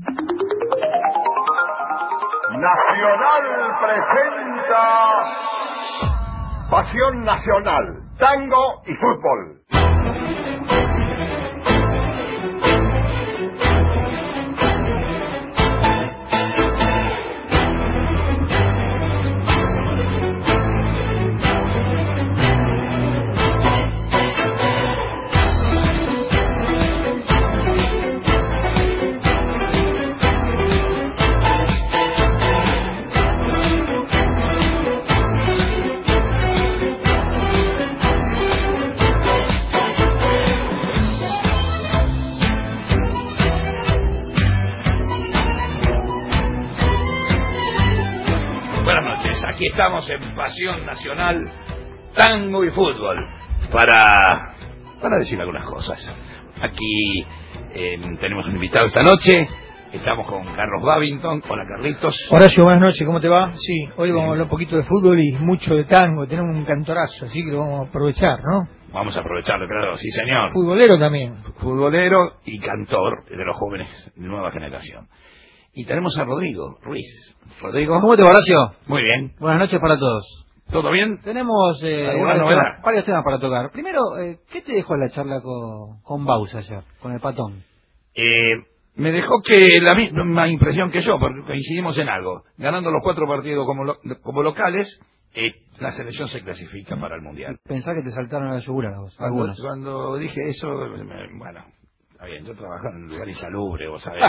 Nacional presenta Pasión Nacional, tango y fútbol. Aquí estamos en Pasión Nacional, tango y fútbol, para decir algunas cosas. Aquí tenemos un invitado esta noche, estamos con Carlos Babington. Hola, Carlitos. Horacio, buenas noches, ¿cómo te va? Sí, hoy vamos a hablar un poquito de fútbol y mucho de tango, tenemos un cantorazo, así que lo vamos a aprovechar, ¿no? Vamos a aprovecharlo, claro, sí señor. Futbolero también. Futbolero y cantor de los jóvenes de nueva generación. Y tenemos a Rodrigo Ruiz. Rodrigo. ¿Cómo te va, Horacio? Muy bien. Buenas noches para todos. ¿Todo bien? Tenemos varios temas para tocar. Primero, ¿qué te dejó la charla con Bausa ayer, con el Patón? Me dejó que la misma impresión que yo, porque coincidimos en algo. Ganando los 4 partidos como locales, la selección se clasifica para el Mundial. Pensá que te saltaron a la yugular vos, algunos. Cuando dije eso, bueno... Está bien, yo trabajo en un lugar insalubre, vos sabés.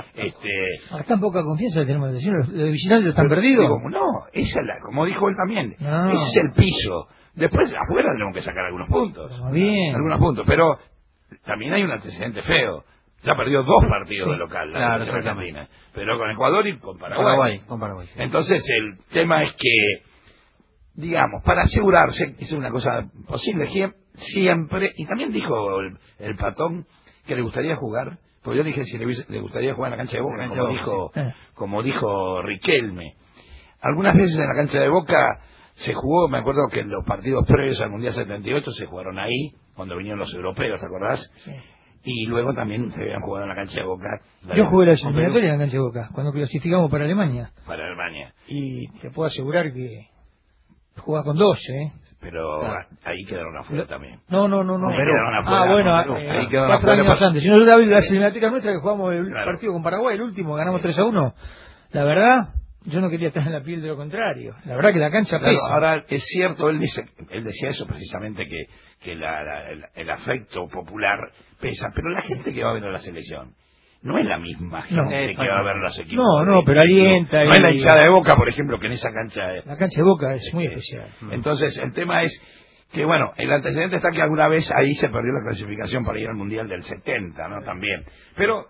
Tan poca confianza tenemos de los vigilantes están perdidos. Digo, no, esa es como dijo él también, ese es el piso. Después afuera tenemos que sacar algunos puntos. Bien. Algunos puntos, pero también hay un antecedente feo. Ya perdió 2 partidos de local, claro, Argentina, pero con Ecuador y con Paraguay. Con Paraguay, sí. Entonces el tema es que, digamos, para asegurarse, es una cosa posible, siempre, y también dijo el Patón, que le gustaría jugar, pues yo dije si le gustaría jugar en la cancha de Boca, como dijo Riquelme. Algunas veces en la cancha de Boca se jugó, me acuerdo que en los partidos previos al Mundial 78 se jugaron ahí, cuando vinieron los europeos, ¿te acordás? Sí. Y luego también se habían jugado en la cancha de Boca. Yo jugué la eliminatoria en la cancha de Boca, cuando clasificamos para Alemania. Para Alemania. Y te puedo asegurar que jugás con 2, Pero ahí quedaron afuera también. No. Quedaron afuera, bueno, ahí quedaron 4 afuera. años antes. Si no, las eliminatorias nuestras que jugamos el partido con Paraguay, el último, ganamos 3-1. La verdad, yo no quería estar en la piel de lo contrario. La verdad que la cancha pesa. Ahora, es cierto, él decía eso precisamente, que el afecto popular pesa, pero la gente que va a ver a la selección no es la misma gente que va a ver los equipos. No, pero alienta. No es la hinchada de Boca, por ejemplo, que en esa cancha... La cancha de Boca es muy especial. Entonces, el tema es que, bueno, el antecedente está que alguna vez ahí se perdió la clasificación para ir al Mundial del 70, ¿no? También. Pero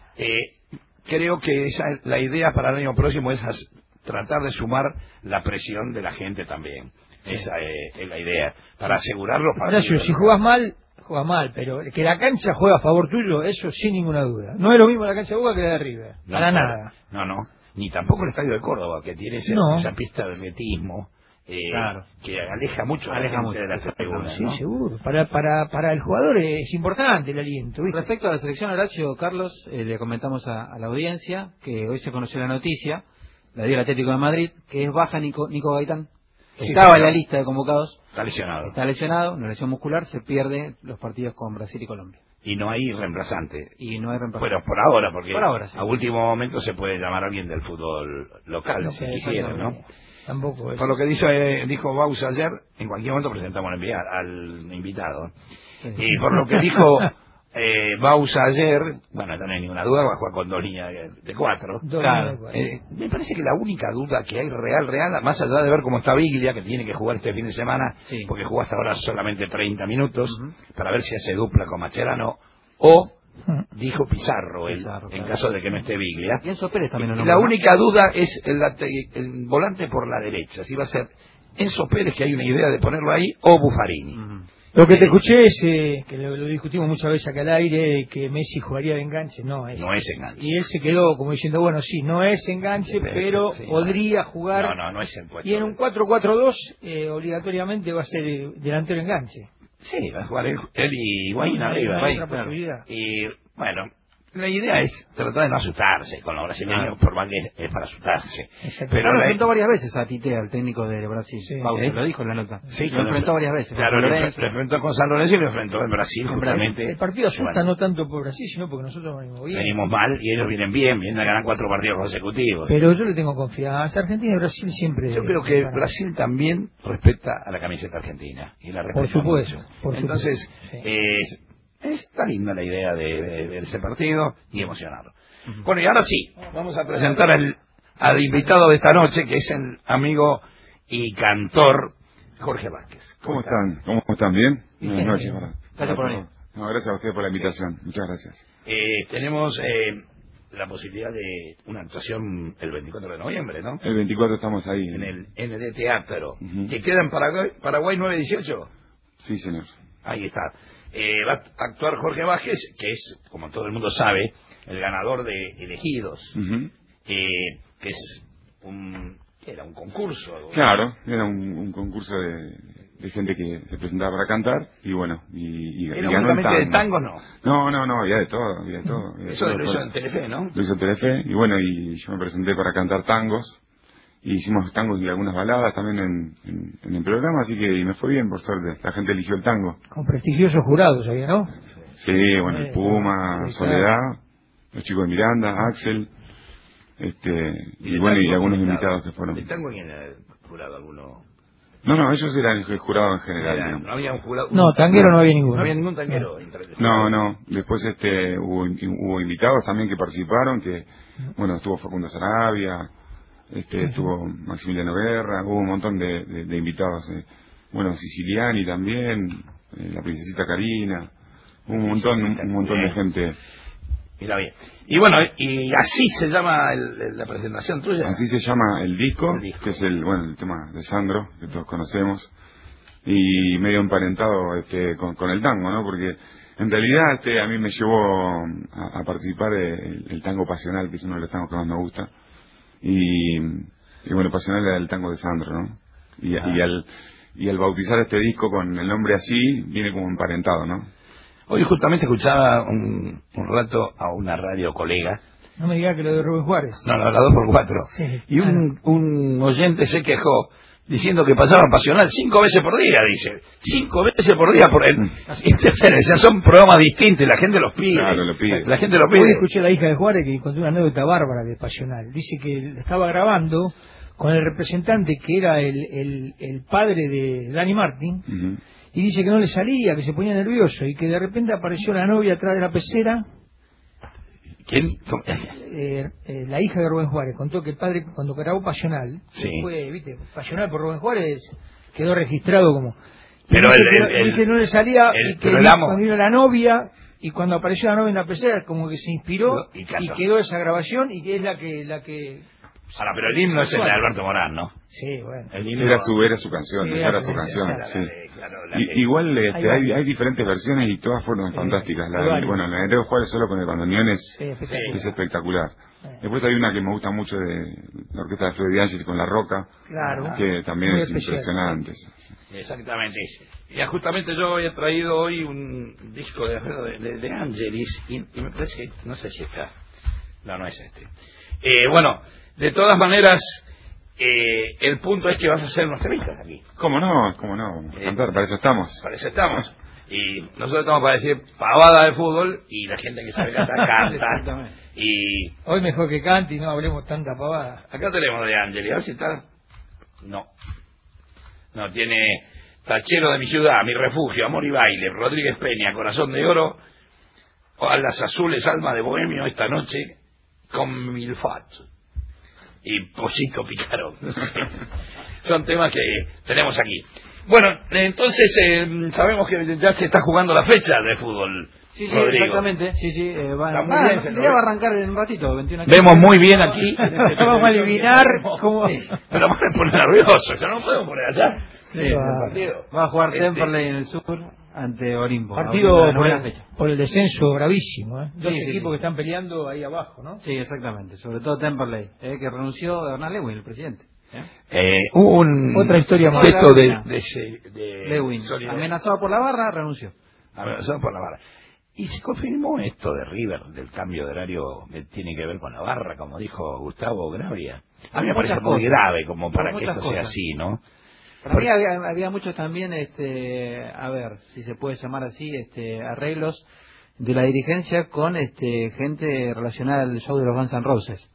creo que la idea para el año próximo es tratar de sumar la presión de la gente también. Esa es la idea, para asegurar los partidos. Ahora, si jugás mal, pero que la cancha juega a favor tuyo, eso sin ninguna duda. No es lo mismo la cancha de Boca que la de River, para nada. No, ni tampoco el estadio de Córdoba, que tiene esa pista de atletismo, que aleja mucho de la tribuna. Sí, seguro. Para el jugador es importante el aliento, ¿viste? Respecto a la selección, Horacio, Carlos, le comentamos a la audiencia que hoy se conoció la noticia, la dio el Atlético de Madrid, que es baja Nico Gaitán. Estaba en la lista de convocados. Está lesionado, una lesión muscular, se pierde los partidos con Brasil y Colombia. Y no hay reemplazante. Pero por ahora, porque sí. A último momento se puede llamar a alguien del fútbol local, si quisieran, ¿no? Tampoco es. Por lo que dijo Bausa ayer, en cualquier momento presentamos al invitado. Sí. Y por lo que dijo Bausa ayer, bueno, no hay ninguna duda, va a jugar con 2 líneas de 4. Me parece que la única duda que hay real, más allá de ver cómo está Biglia, que tiene que jugar este fin de semana, porque jugó hasta ahora solamente 30 minutos, para ver si hace dupla con Mascherano, o dijo Pizarro, en caso de que no esté Biglia. Y Enzo Pérez también. La única duda es el volante por la derecha, si va a ser Enzo Pérez, que hay una idea de ponerlo ahí, o Buffarini. Lo que te escuché es que lo discutimos muchas veces acá al aire, que Messi jugaría de enganche. No es enganche. Y él se quedó como diciendo, bueno, sí, no es enganche, pero podría jugar. No es el puesto. Y en un 4-4-2 obligatoriamente va a ser delantero enganche. Sí, va a jugar él y Higuaín arriba. Otra posibilidad. Y bueno, la idea es tratar de no asustarse con los brasileños, por más que es para asustarse. Pero lo enfrentó varias veces a Tite, al técnico de Brasil. Sí. Lo dijo en la nota. Sí, lo enfrentó varias veces. Claro, lo enfrentó con San Lorenzo y lo enfrentó en Brasil, justamente. El partido asusta no tanto por Brasil, sino porque nosotros venimos mal y ellos vienen bien, vienen a ganar 4 partidos consecutivos. Pero yo le tengo confianza. Argentina y Brasil siempre... Yo creo que Brasil también respeta a la camiseta argentina. Y la respeta. Por supuesto. Entonces, sí. Está linda la idea de ver ese partido y emocionarlo. Bueno, y ahora sí, vamos a presentar al invitado de esta noche, que es el amigo y cantor Jorge Vázquez. ¿Cómo están? ¿Cómo están? ¿Bien? Buenas noches. Gracias por venir. No, gracias a ustedes por la invitación. Muchas gracias. Tenemos la posibilidad de una actuación el 24 de noviembre, ¿no? El 24 estamos ahí. En el ND Teatro, que queda en Paraguay 918. Sí, señor. Ahí está. Va a actuar Jorge Vázquez, que es, como todo el mundo sabe, el ganador de Elegidos, que es era un concurso. Claro, era un concurso de gente que se presentaba para cantar y bueno, y ¿Era ganó el tango. De tango no? No, había de todo, Eso lo hizo en Telefe, ¿no? Lo hizo en Telefe y bueno, y yo me presenté para cantar tangos. Y hicimos tangos y algunas baladas también en el programa, así que me fue bien, por suerte. La gente eligió el tango. Con prestigiosos jurados había, ¿no? Sí, bueno, el Puma, Soledad, los chicos de Miranda, Axel, y bueno, y algunos invitados que fueron. ¿El tango quién era el jurado? ¿Alguno? No, ellos eran el jurado en general. No había un jurado. No, tanguero no había ninguno. No había ningún tanguero. No. Después hubo invitados también que participaron, que, bueno, estuvo Facundo Sarabia. Estuvo Maximiliano Guerra, hubo un montón de invitados, bueno, Siciliani también, la princesita Karina, un montón de gente. Mira bien. Y bueno, y así se llama la presentación tuya. Así se llama el disco, que es el tema de Sandro, que todos conocemos, y medio emparentado con el tango, ¿no? Porque en realidad a mí me llevó a participar el tango pasional, que es uno de los tangos que más me gusta. Y bueno, pasional era el tango de Sandro, ¿no? Y al bautizar este disco con el nombre así, viene como emparentado, ¿no? Hoy justamente escuchaba un rato a una radio colega. No me diga que lo de Rubén Juárez. No, la 2x4. Sí. Y un oyente se quejó diciendo que pasaba Pasional 5 veces por día, dice. 5 veces por día por él. Son programas distintos, la gente los pide. Claro, lo pide. La gente los pide. Hoy escuché a la hija de Juárez que contó una anécdota bárbara de Pasional. Dice que estaba grabando con el representante que era el padre de Dani Martín, y dice que no le salía, que se ponía nervioso, y que de repente apareció la novia atrás de la pecera. ¿Quién? La hija de Rubén Juárez contó que el padre, cuando grabó Pasional, fue, viste, Pasional por Rubén Juárez, quedó registrado como... Pero que no le salía, y que cuando vino la novia, y cuando apareció la novia en la pecera, como que se inspiró, y quedó esa grabación, y que es la que Ahora, pero el himno es el de Alberto Morán, ¿no? Sí, bueno. Era su canción, era su canción, sí. Igual hay diferentes versiones y todas fueron fantásticas. La de Nereo Juárez solo con el bandoneón es espectacular. Después hay una que me gusta mucho de la orquesta de Fede De Angeli con La Roca, que también es impresionante. Exactamente. Y justamente yo había traído hoy un disco de Angelis y me parece que, no sé si está. No es este. Bueno, de todas maneras, el punto es que vas a hacer unos temitas aquí. ¿Cómo no? Vamos a cantar, para eso estamos. Para eso estamos. Y nosotros estamos para decir pavada de fútbol y la gente que sabe cantar canta. Y hoy mejor que cante y no hablemos tanta pavada. Acá tenemos de Angeli, a ver si está. No, tiene Tachero de mi ciudad, Mi refugio, Amor y baile, Rodríguez Peña, Corazón de oro, Alas azules, Alma de bohemio, Esta noche con Milfat y Pollito Pícaro. Son temas que tenemos aquí. Bueno, entonces sabemos que ya se está jugando la fecha de fútbol. Sí, Rodrigo. Exactamente. Va a arrancar en un ratito, 21. Vemos muy bien aquí. Vamos a adivinar cómo. Pero me pone nervioso, ya no podemos poner allá. Va a jugar Temperley en el sur ante Olimpo. Partido por el descenso bravísimo, Dos equipos que están peleando ahí abajo, ¿no? Sí, exactamente. Sobre todo Temperley, que renunció Hernán Lewin, el presidente. Hubo otra historia más. gesto de Lewin, amenazado por la barra, renunció. Amenazado por la barra. Y se confirmó esto de River, del cambio de horario que tiene que ver con la barra, como dijo Gustavo Gravia. A mí me parece muy grave como para que esto sea así, ¿no? Para mí había muchos también, a ver, si se puede llamar así, arreglos de la dirigencia con gente relacionada al show de los Guns N' Roses.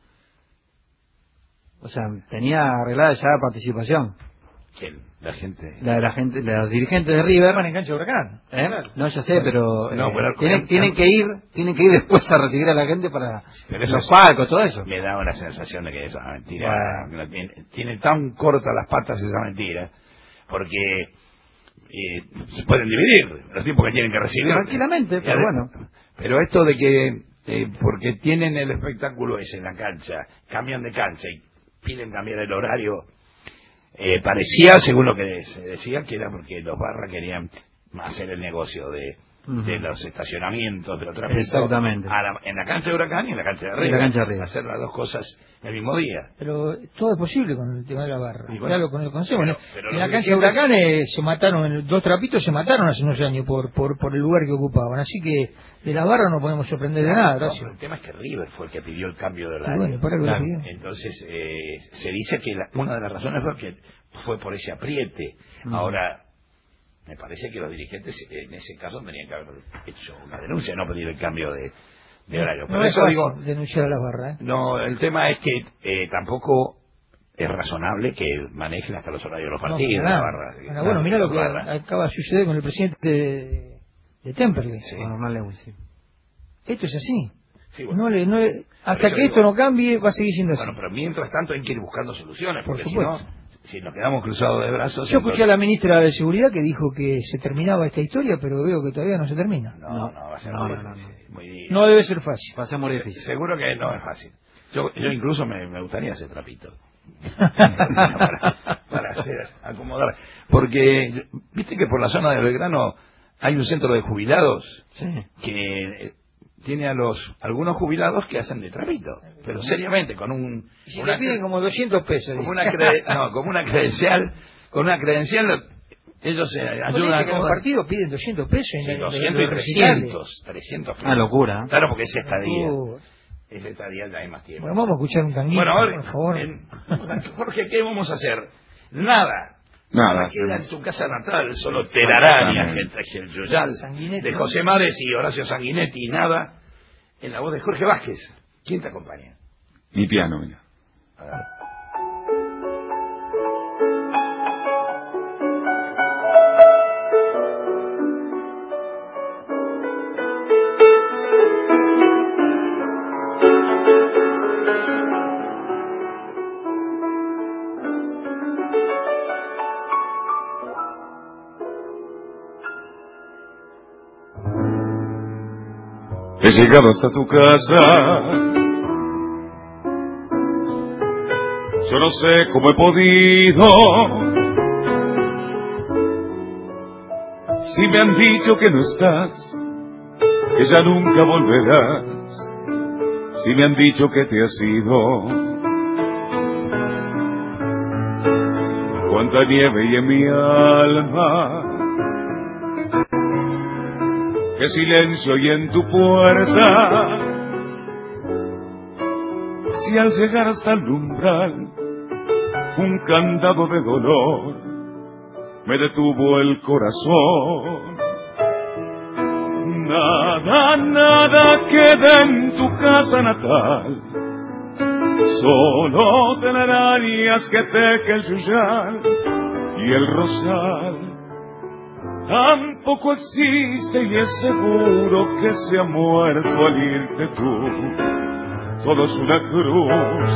O sea, tenía arreglada ya la participación. ¿Quién? La gente, los dirigentes de River. Van en cancha de Huracán. No, ya sé, pero, pero tienen que ir después a recibir a la gente para los palcos, todo eso. Me da una sensación de que es una mentira. Bueno. Tiene tan cortas las patas esa mentira, porque se pueden dividir los tiempos que tienen que recibir. Tranquilamente, pero bueno. Pero esto de que, porque tienen el espectáculo ese en la cancha, cambian de cancha y piden cambiar el horario, parecía, según lo que se decía, que era porque los barras querían hacer el negocio de los estacionamientos de los tráficos. Exactamente. En la cancha de Huracán y en la cancha de River. Hacer las dos cosas el mismo día. Pero todo es posible con el tema de la barra. Y bueno, con el consejo. Pero en la cancha de Huracán se mataron, 2 trapitos se mataron hace unos años por el lugar que ocupaban. Así que de la barra no podemos sorprender de nada. Gracias. El tema es que River fue el que pidió el cambio de horario. Bueno, para que lo pidió. Entonces, se dice que una de las razones fue por ese apriete. Ahora, me parece que los dirigentes en ese caso tenían que haber hecho una denuncia, no pedir el cambio de horario. Pero no eso es digo, denunciar a las barras. No, el tema es que tampoco es razonable que manejen hasta los horarios de los partidos. No, la barra, bueno, mira lo que acaba de suceder con el presidente de Temperley. Sí. Sí. Esto es así. Sí, bueno. Hasta que esto no cambie va a seguir siendo así. Bueno, pero mientras tanto hay que ir buscando soluciones, porque Por si no, si nos quedamos cruzados de brazos... Yo escuché a la ministra de Seguridad que dijo que se terminaba esta historia, pero veo que todavía no se termina. No, va a ser muy difícil. No debe ser fácil. Va a ser muy difícil. Seguro que no es fácil. Yo incluso me gustaría hacer trapito. para acomodar. Porque, viste que por la zona de Belgrano hay un centro de jubilados que tiene algunos jubilados que hacen de trapito, pero seriamente, con si le piden como 200 pesos. Como una credencial, ellos se ayudan. Que los partidos piden 200 pesos. Sí, 200 y 300 pesos. Una locura. Claro, porque es estadía. Es estadía, hay más tiempo. Bueno, vamos a escuchar un tanguito, por favor. Jorge, ¿qué vamos a hacer? Nada. Queda en tu casa natal, solo telaraña, el Yoyal, de José Mares y Horacio Sanguinetti, nada, en la voz de Jorge Vázquez. ¿Quién te acompaña? Mi piano, mira. A ver. He llegado hasta tu casa, yo no sé cómo he podido. Si me han dicho que no estás, que ya nunca volverás, si me han dicho que te has ido, cuánta nieve hay en mi alma, qué silencio hay en tu puerta. Si al llegar hasta el umbral un candado de dolor me detuvo el corazón, nada queda en tu casa natal, solo telarañas que teje el yuyal y el rosal. Tampoco existe y es seguro que se ha muerto al irte tú. Todo es una cruz,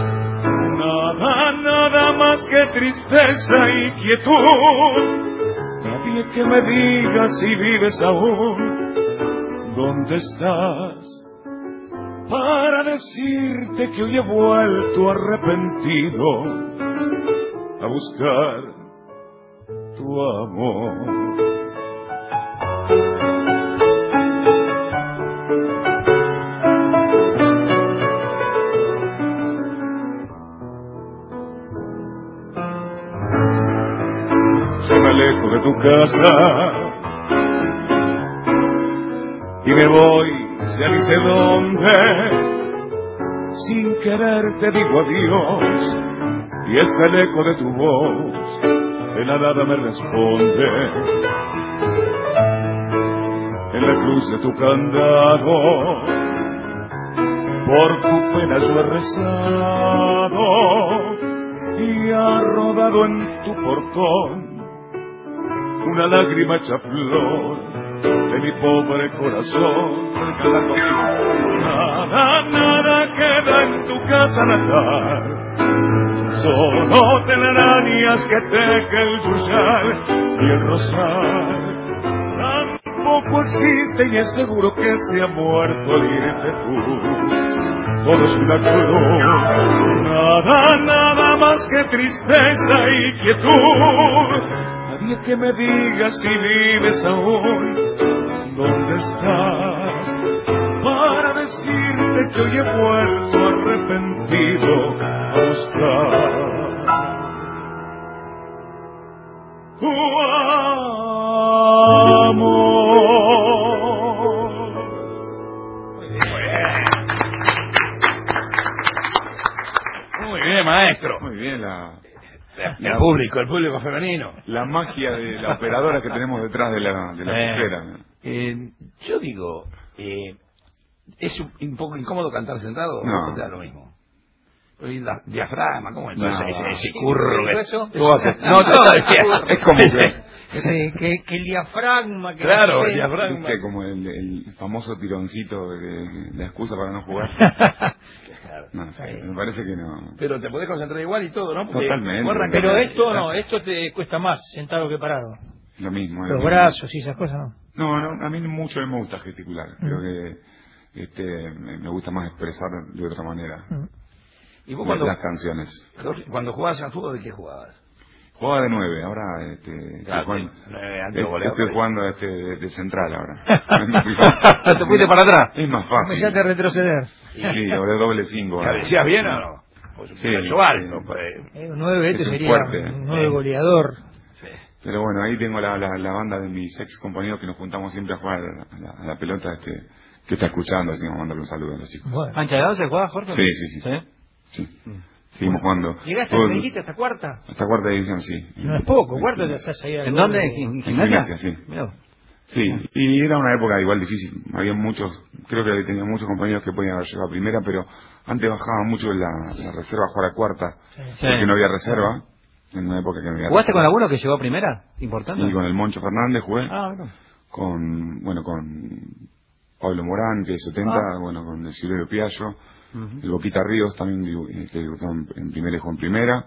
nada más que tristeza y quietud. Nadie que me diga si vives aún, ¿dónde estás? Para decirte que hoy he vuelto arrepentido a buscar tu amor. Yo me alejo de tu casa, y me voy, ya ni sé dónde. Sin querer te digo adiós, y es el eco de tu voz, de la nada me responde. En la cruz de tu candado, por tu pena yo he rezado, y ha rodado en tu portón una lágrima hecha flor de mi pobre corazón. Cantar contigo. Nada queda en tu casa natal, solo telarañas que teje el yuyal y el rosal. Tampoco existe y es seguro que se ha muerto al irte tú. Todo es una cruz, nada más que tristeza y quietud. Nadie que me diga si vives aún, ¿dónde estás? Para decirte que hoy he vuelto arrepentido a buscar tu amor. Muy bien, maestro. Muy bien, El público femenino. La magia de la operadora que tenemos detrás de la pecera. Yo digo, ¿es un poco incómodo cantar sentado? No. ¿O te da lo mismo? Y la diafragma, ¿cómo es? No. Ese curro. ¿Eso? No, todo es como que... Sí, que el diafragma... Que Claro, el diafragma. ¿Viste? Como el famoso tironcito de la excusa para no jugar. No sé, me parece que no. Pero te podés concentrar igual y todo, ¿no? Porque Totalmente. Pero esto te cuesta más sentado que parado. Lo mismo. Los brazos y esas cosas, ¿no? No, a mí mucho me gusta gesticular. Creo que me gusta más expresar de otra manera ¿Y vos cuando, las canciones. cuando jugabas al fútbol, de qué jugabas? Jugaba de 9, ahora estoy jugando de central ahora. ¿Te fuiste para atrás? Es más fácil. Empezaste a retroceder. Sí, o de doble 5. ¿Cabeceas bien o no? Pues Sí, yo alto, pues. Un 9 Es un sería fuerte. un 9 goleador. Sí. Pero bueno, ahí tengo la banda de mis ex compañeros que nos juntamos siempre a jugar a la pelota, que está escuchando, así vamos a mandarle un saludo a los chicos. Bueno. ¿Ancha de 12 juega, Jorge? Sí. Seguimos jugando. ¿Llegaste Fútbol, a dijiste hasta cuarta? hasta cuarta división, sí. No es poco, cuarta ya estás ahí. ¿En dónde? En Gimnasia, sí. Mirá. Sí, y era una época igual difícil. Había muchos, creo que tenía muchos compañeros que podían haber llegado a primera, pero antes bajaba mucho la reserva a jugar a cuarta, porque no había reserva. En una época que no había ¿Jugaste reserva. con alguno que llegó a primera? ¿Importante? Y con el Moncho Fernández jugué. Bueno. Con Pablo Morán, que es 70, con el Silverio Piaggio, el Boquita Ríos también, que debutó en primera y jugó en primera.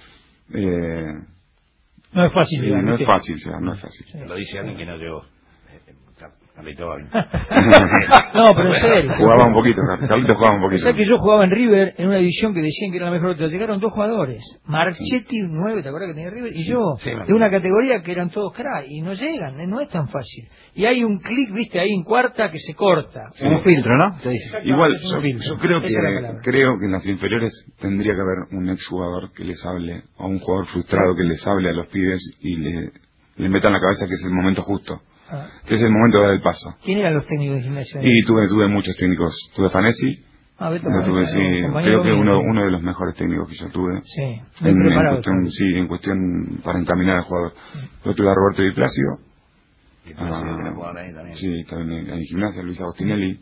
No es fácil. Sí, digamos, no ¿viste? es fácil, no es fácil. Te lo dice alguien que no llegó. Carlito. No, pero en serio. Jugaba un poquito, Carlito jugaba un poquito. O sea que yo jugaba en River en una división que decían que era la mejor. Llegaron dos jugadores. Marchetti, 9, ¿te acuerdas que tenía River? Y yo, de una categoría que eran todos crack. Y no llegan, no es tan fácil. Y hay un clic, viste, ahí en cuarta que se corta. Sí. Un filtro, ¿no? Te dice. Igual, Es un filtro. yo creo Esa es la palabra. que en las inferiores tendría que haber un exjugador que les hable, o un jugador frustrado que les hable a los pibes y le meta en la cabeza que es el momento justo, que es el momento de dar el paso. ¿Quién eran los técnicos de gimnasia? Y tuve muchos técnicos. Tuve Fanesi, Beto lo tuve, Fanesi, sí, compañero creo que mío. uno de los mejores técnicos que yo tuve. Sí, muy preparado. En cuestión para encaminar al jugador. Lo tuve a Roberto Di Plácido. Sí, también en gimnasia, Luis Agostinelli.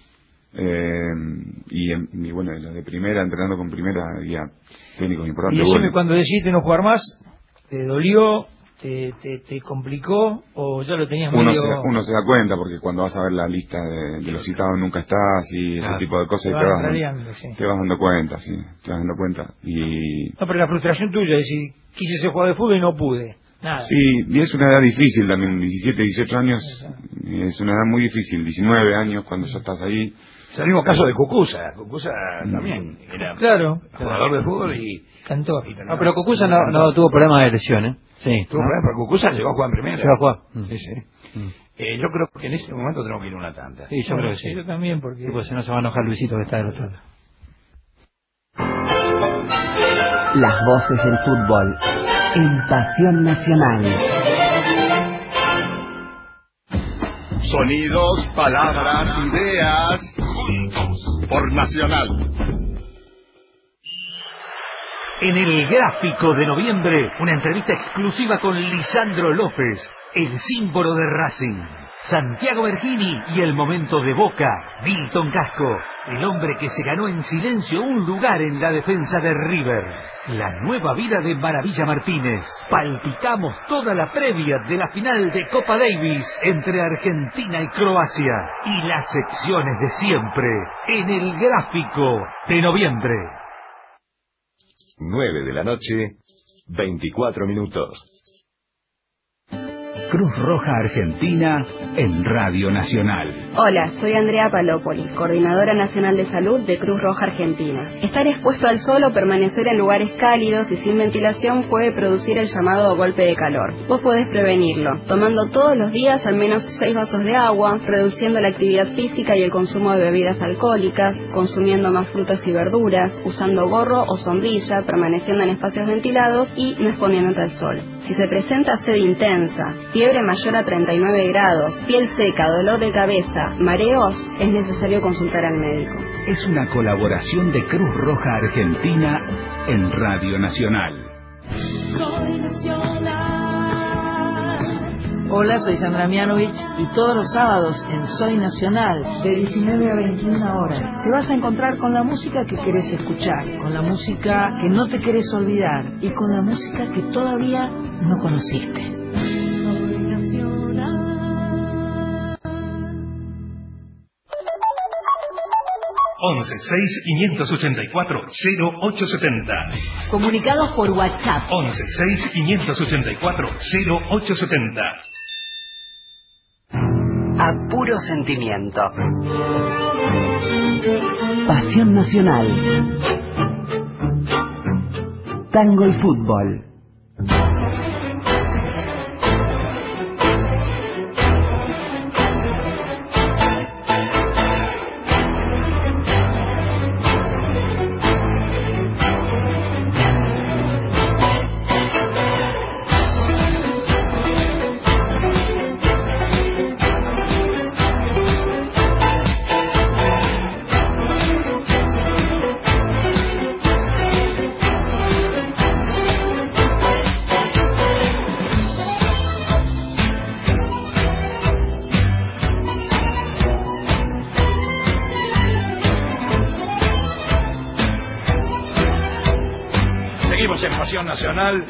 Y bueno, de primera, entrenando con primera, había técnicos Y importantes. decime, Bueno, cuando decidiste no jugar más, ¿te dolió? ¿Te complicó? ¿O ya lo tenías uno medio...? se da cuenta, porque cuando vas a ver la lista de los citados nunca estás, y ese tipo de cosas, Te y vas radiando, sí. te vas dando cuenta, sí, te vas dando cuenta. Y No, pero la frustración tuya es decir, quise ser jugador de fútbol y no pude. Nada. sí, y es una edad difícil también, 17, 18 años, es una edad muy difícil, 19 años cuando ya estás ahí. Es el mismo caso de Cucuza. Cucuza también era Claro. jugador de fútbol y Cantor. No, pero Cucuza no tuvo problemas de lesión, ¿eh? Sí. tuvo problemas, pero Cucuza llegó a jugar en primera. Llegó a jugar. Sí, sí. Yo creo que en este momento tenemos que ir a una tanda. Sí, yo creo que sí. Yo también, porque... Sí, pues si no se va a enojar Luisito que está del otro lado. Las voces del fútbol en Pasión Nacional. Sonidos, palabras, ideas. Por Nacional. En el Gráfico de noviembre, una entrevista exclusiva con Lisandro López, el símbolo de Racing. Santiago Bergini y el momento de Boca. Milton Casco, el hombre que se ganó en silencio un lugar en la defensa de River. La nueva vida de Maravilla Martínez. Palpitamos toda la previa de la final de Copa Davis entre Argentina y Croacia. Y las secciones de siempre en el Gráfico de noviembre. 9 de la noche, 24 minutos. Cruz Roja Argentina en Radio Nacional. Hola, soy Andrea Palópoli, Coordinadora Nacional de Salud de Cruz Roja Argentina. Estar expuesto al sol o permanecer en lugares cálidos y sin ventilación puede producir el llamado golpe de calor. Vos podés prevenirlo, tomando todos los días al menos 6 vasos de agua, reduciendo la actividad física y el consumo de bebidas alcohólicas, consumiendo más frutas y verduras, usando gorro o sombrilla, permaneciendo en espacios ventilados y no exponiéndote al sol. Si se presenta sed intensa, fiebre mayor a 39 grados, piel seca, dolor de cabeza, mareos, es necesario consultar al médico. Es una colaboración de Cruz Roja Argentina en Radio Nacional. Soy Nacional. Hola, soy Sandra Mianovich y todos los sábados en Soy Nacional, de 19 a 21 horas, te vas a encontrar con la música que querés escuchar, con la música que no te querés olvidar y con la música que todavía no conociste. Soy Nacional. 11-6584-0870. Comunicados por WhatsApp. 11-6584-0870. A puro sentimiento. Pasión nacional. Tango y fútbol. Nacional,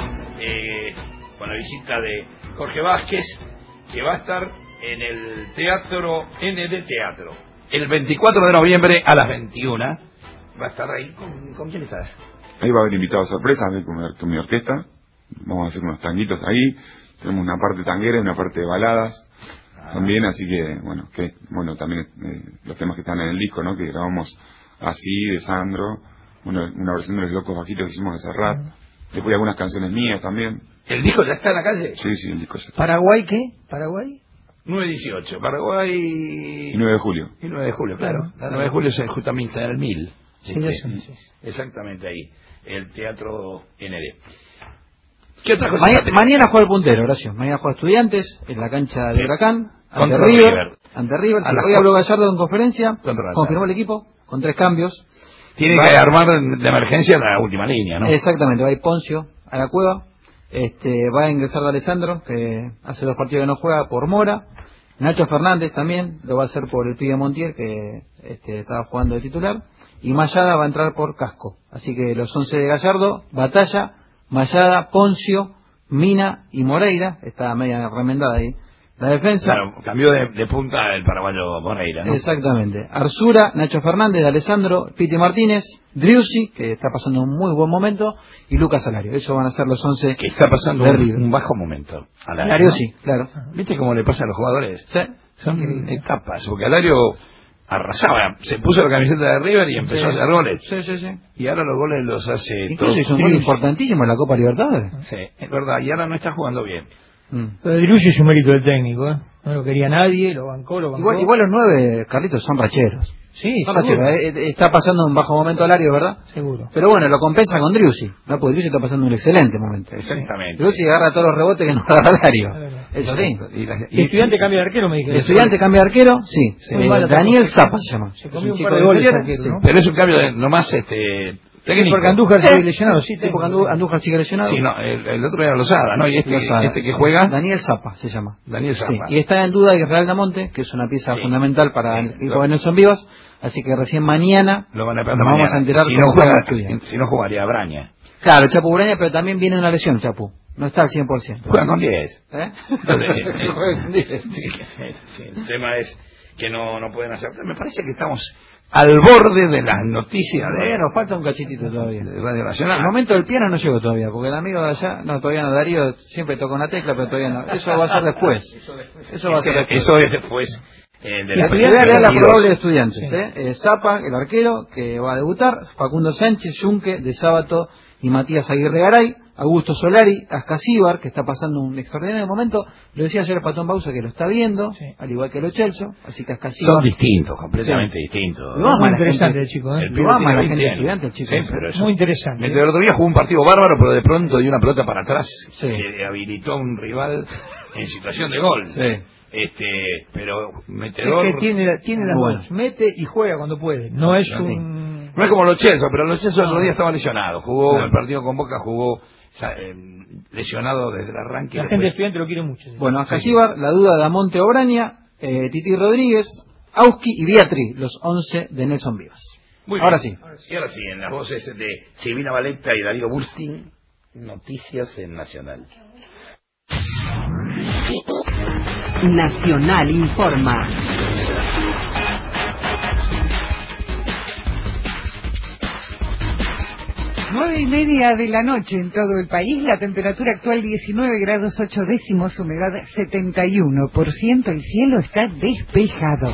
con la visita de Jorge Vázquez, que va a estar en el Teatro ND Teatro el 24 de noviembre a las 21. Va a estar ahí. ¿Con quién estás? Ahí va a haber invitados sorpresa con mi orquesta. Vamos a hacer unos tanguitos ahí. Tenemos una parte tanguera y una parte de baladas también, así que también los temas que están en el disco, ¿no? Que grabamos así, de Sandro, una versión de Los Locos Bajitos que hicimos de Serrat. Después hay algunas canciones mías también. ¿El disco ya está en la calle? Sí, el disco ya está. ¿Paraguay qué? ¿Paraguay? 9-18, Paraguay... Y 9 de julio. Y 9 de julio, claro. La 9 de julio es justamente en el 1000. Sí, eso. Exactamente ahí, el Teatro ND. ¿Qué otra cosa? Mañana juega el puntero, Horacio. Mañana juega Estudiantes en la cancha de Huracán. Ante River. Hoy habló Gallardo en conferencia. Confirmó el equipo con 3 cambios. Tiene que armar de emergencia la última línea, ¿no? Exactamente, va a ir Poncio a la cueva, va a ingresar de Alessandro, que hace 2 partidos que no juega, por Mora. Nacho Fernández también lo va a hacer por el pibe Montiel, que estaba jugando de titular. Y Mayada va a entrar por Casco. Así que los 11 de Gallardo: Batalla, Mayada, Poncio, Mina y Moreira. Está media remendada ahí la defensa. Claro, cambió de punta el paraguayo Moreira, ¿no? Exactamente. Arzura, Nacho Fernández, Alessandro, Piti Martínez, Driussi, que está pasando un muy buen momento, y Lucas Alario. Esos van a ser los 11 que está pasando un bajo momento. Alario, sí, claro. ¿Viste cómo le pasa a los jugadores? Sí. Son etapas, porque Alario arrasaba, se puso la camiseta de River y empezó a hacer goles. Sí. Y ahora los goles los hace... Incluso hizo un gol importantísimo en la Copa Libertadores. Sí, es verdad, y ahora no está jugando bien. Lo de Dirucci es un mérito del técnico, ¿eh? No lo quería nadie, lo bancó. Igual los 9, Carlitos, son racheros. Sí, No, seguro. está pasando un bajo momento Alario, ¿verdad? Seguro. Pero bueno, lo compensa con Driussi, ¿no? Porque Driussi está pasando un excelente momento. Exactamente. Driussi agarra todos los rebotes que no agarra Alario. Eso sí. Y Estudiante cambia de arquero, me dijeron. Estudiante cambia de arquero, sí. Muy malo Daniel tampoco. Zappa se llama. Se comió Es un chico par de goles inferior, arquero, sí. ¿no? Pero es un cambio nomás técnico. Porque Andújar sigue lesionado, sí. Sí, porque Andújar sigue lesionado. Sí, no, el otro era Lozada, ¿no? Y Lozada, este que juega, Daniel Zappa se llama. Daniel Zappa. Sí, y está en duda Israel Damonte, que es una pieza fundamental para el equipo de Nelson Vivas, así que recién mañana lo van a nos vamos a enterar si cómo no juega juega, Estudiantes. si no jugaría Braña. Claro, Chapu Braña, pero también viene de una lesión, Chapu. No está al 100%. Juegan con 10. ¿Eh? Sí, el tema es que no pueden hacer. Me parece que estamos al borde de las noticias de Nos falta un cachitito todavía. Radio Nacional. El momento del piano no llegó todavía, porque el amigo de allá, no, todavía no, Darío siempre toca una tecla, pero todavía no. Eso va a ser después. Eso va a ser después. Eso es después. De la Voy a leer la probable de Estudiantes. Zappa, el arquero, que va a debutar, Facundo Sánchez, Yunque, De Sábato y Matías Aguirre Garay, Augusto Solari, Ascasíbar, que está pasando un extraordinario momento, lo decía ayer Patón Bausa que lo está viendo, al igual que Lo Chelso, así que Ascasíbar. Son distintos, completamente distintos. Lo ama, muy interesante el chico, ¿eh? Lo ama la gente de Estudiantes, el chico. Sí, pero eso, muy interesante. El otro día jugó un partido bárbaro, pero de pronto dio una pelota para atrás que habilitó a un rival en situación de gol. Pero metedor. Es que tiene las dos. Mete y juega cuando puede. No es un. No es como Lo Chelso, pero Lo Chelso el otro día estaba lesionado. Jugó el partido con Boca, jugó lesionado desde el arranque. La gente de Estudiante lo quiere mucho. Bueno, Ascasíbar, la duda de Amonte Obraña, Titi Rodríguez, Auski y Beatri, los 11 de Nelson Vivas. Muy ahora bien. sí. Y ahora sí, en las voces de Silvina Valetta y Darío Burstin, noticias en Nacional. Nacional informa. Nueve y media de la noche en todo el país, la temperatura actual 19 grados 8 décimos, humedad 71%, el cielo está despejado.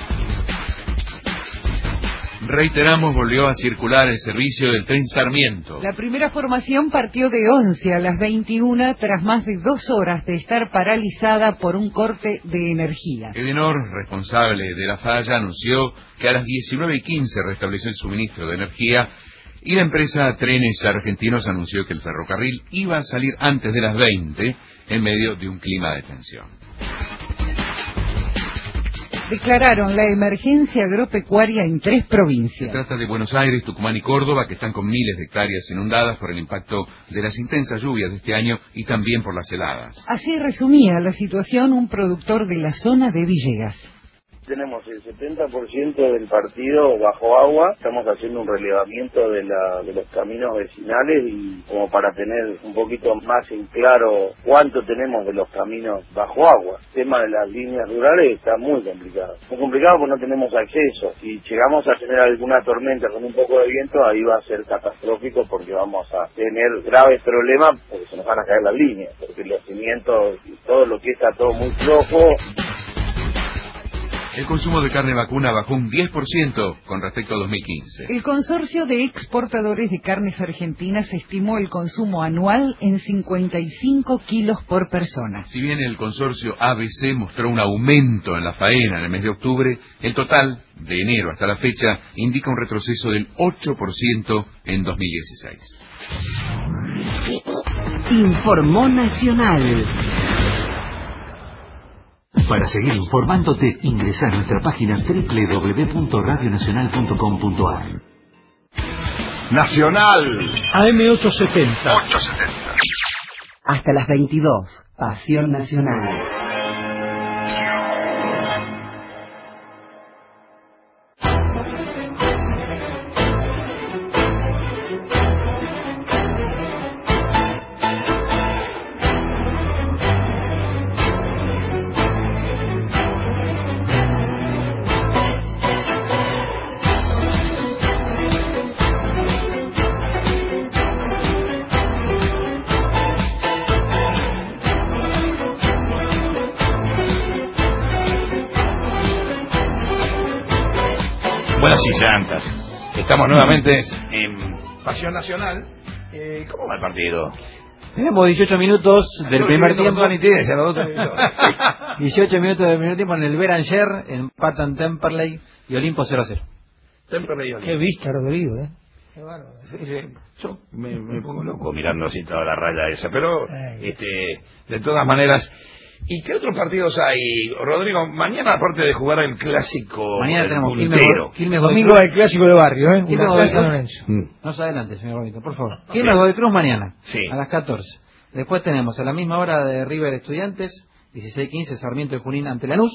Reiteramos, volvió a circular el servicio del tren Sarmiento. La primera formación partió de 11 a las 21 tras más de 2 horas de estar paralizada por un corte de energía. Edenor, responsable de la falla, anunció que a las 19:15 restableció el suministro de energía y la empresa Trenes Argentinos anunció que el ferrocarril iba a salir antes de las 20 en medio de un clima de tensión. Declararon la emergencia agropecuaria en 3 provincias. Se trata de Buenos Aires, Tucumán y Córdoba, que están con miles de hectáreas inundadas por el impacto de las intensas lluvias de este año y también por las heladas. Así resumía la situación un productor de la zona de Villegas. Tenemos el 70% del partido bajo agua, estamos haciendo un relevamiento de los caminos vecinales y como para tener un poquito más en claro cuánto tenemos de los caminos bajo agua. El tema de las líneas rurales está muy complicado. Muy complicado porque no tenemos acceso. Si llegamos a tener alguna tormenta con un poco de viento, ahí va a ser catastrófico porque vamos a tener graves problemas porque se nos van a caer las líneas, porque los cimientos y todo lo que está todo muy flojo. El consumo de carne vacuna bajó un 10% con respecto a 2015. El consorcio de exportadores de carnes argentinas estimó el consumo anual en 55 kilos por persona. Si bien el consorcio ABC mostró un aumento en la faena en el mes de octubre, el total, de enero hasta la fecha, indica un retroceso del 8% en 2016. Informó Nacional. Para seguir informándote, ingresa a nuestra página www.radionacional.com.ar. Nacional AM870. Hasta las 22. Pasión Nacional. Buenas y llantas. Estamos nuevamente en Pasión Nacional. ¿Cómo va el partido? Tenemos 18 minutos del primer tiempo. 18 minutos del primer tiempo en el Beranger, empatan Temperley y Olimpo 0-0. Temperley y Olimpo. Qué vista, Rodrigo, Qué bárbaro. Sí. Yo me pongo loco mirando así toda la raya esa, pero de todas maneras. ¿Y qué otros partidos hay, Rodrigo? Mañana, aparte de jugar el clásico, mañana tenemos Quilmes domingo el clásico de barrio, San Lorenzo. No se adelante, señor Robito, por favor. Quilmes Godoy Cruz mañana, a las 14. Después tenemos a la misma hora de River Estudiantes, 16:15 Sarmiento de Junín ante Lanús,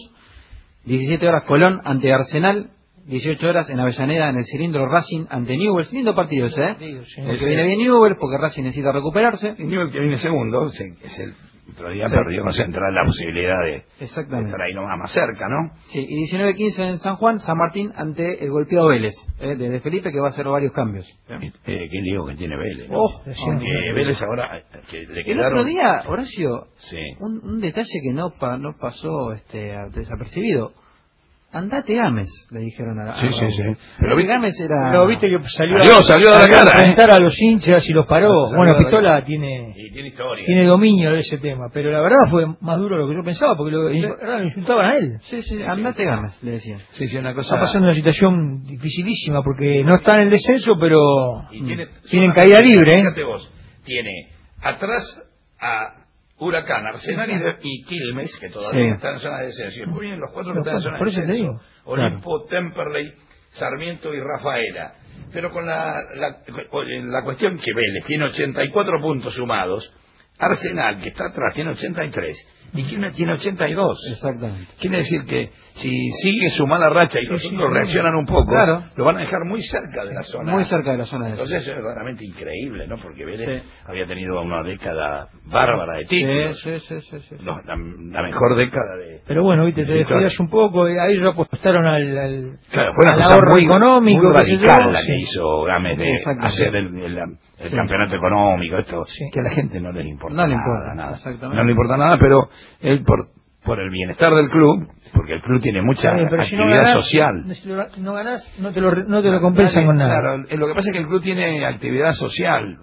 17 horas Colón ante Arsenal, 18 horas en Avellaneda en el cilindro Racing ante Newell's. Lindo partido ese, porque viene bien Newell's, porque Racing necesita recuperarse. Y Newell's que viene segundo, es el otro día perdió con Central la posibilidad de estar ahí nomás más cerca, ¿no? Sí, y 19:15 en San Juan, San Martín ante el golpeado Vélez, de Felipe, que va a hacer varios cambios. Qué lío que tiene Vélez, ¿no? Vélez ahora que le quedaron... El otro día, Horacio, un detalle que no pasó desapercibido. Andate Gámez, le dijeron a Sí. Pero Gámez era... Pero viste que salió de la cara, a enfrentar a los hinchas y los paró. Bueno, Pistola tiene historia. Tiene dominio de ese tema, pero la verdad fue más duro de lo que yo pensaba, porque lo insultaban a él. Sí, andate Gámez, le decían. Sí, una cosa... Está pasando una situación dificilísima, porque no está en el descenso, pero tienen caída libre. Fíjate vos, tiene atrás a Huracán, Arsenal y Quilmes, que todavía están en zona de descenso. Y muy bien, los cuatro que están en zona de descenso. Olimpo, Temperley, Sarmiento y Rafaela. Pero con la cuestión que Vélez tiene 84 puntos sumados, Arsenal, que está atrás, tiene 83, y Quilmes tiene 82. Exactamente. Quiere decir que si sigue su mala racha y los otros reaccionan un poco, lo van a dejar muy cerca de la zona. Muy cerca de la zona de Entonces es verdaderamente increíble, ¿no? Porque Vélez había tenido una década bárbara de títulos. Sí. La mejor década de... Pero bueno, viste, te descuidas un poco, y ahí ya apostaron al ahorro muy económico. Muy radical la que hizo Gámez de hacer el campeonato económico, esto que a la gente no le importa nada. No le importa nada, pero él por el bienestar del club, porque el club tiene mucha actividad social. Si no ganás, no te lo compensan con nada. Claro, lo que pasa es que el club tiene actividad social.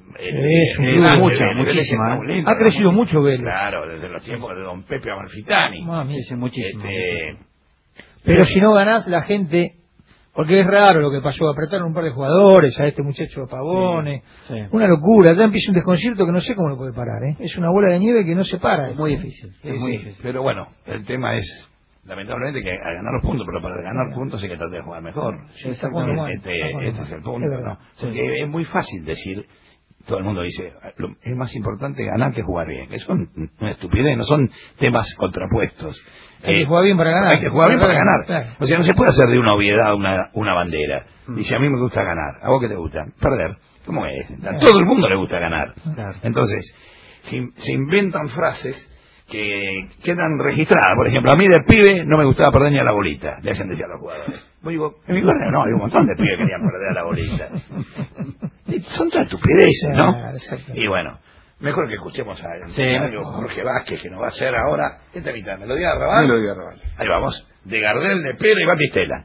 Muchísima. Ha crecido mucho Vélez. Claro, desde los tiempos de don Pepe Amalfitani. Muchísimo. Pero si no ganás, la gente... Porque es raro lo que pasó, apretaron un par de jugadores a este muchacho Pavone, una locura, ya empieza un desconcierto que no sé cómo lo puede parar, es una bola de nieve que no se para. Es muy difícil. Pero bueno, el tema es, lamentablemente, que a ganar los puntos, pero para ganar puntos hay que tratar de jugar mejor. Este es el punto, ¿no? Porque es muy fácil decir, todo el mundo dice, es más importante ganar que jugar bien, que son una estupidez, no son temas contrapuestos. Hay que jugar bien para ganar. Hay que jugar bien para ganar. Claro. O sea, no se puede hacer de una obviedad una bandera. Dice, a mí me gusta ganar. ¿A vos qué te gusta? Perder. ¿Cómo es? A todo el mundo le gusta ganar. Claro. Entonces, se inventan frases que quedan registradas. Por ejemplo, a mí de pibe no me gustaba perder ni a la bolita. Le hacen decir a los jugadores. Vos digo, en mi barrio no, hay un montón de pibes que querían perder a la bolita. Son todas estupideces, ¿no? Y bueno, mejor que escuchemos a Jorge Vázquez, que nos va a hacer ahora esta mitad. ¿Melodía de Arrabal? Melodía de Arrabal. Ahí vamos. De Gardel, de Pera y Batistela.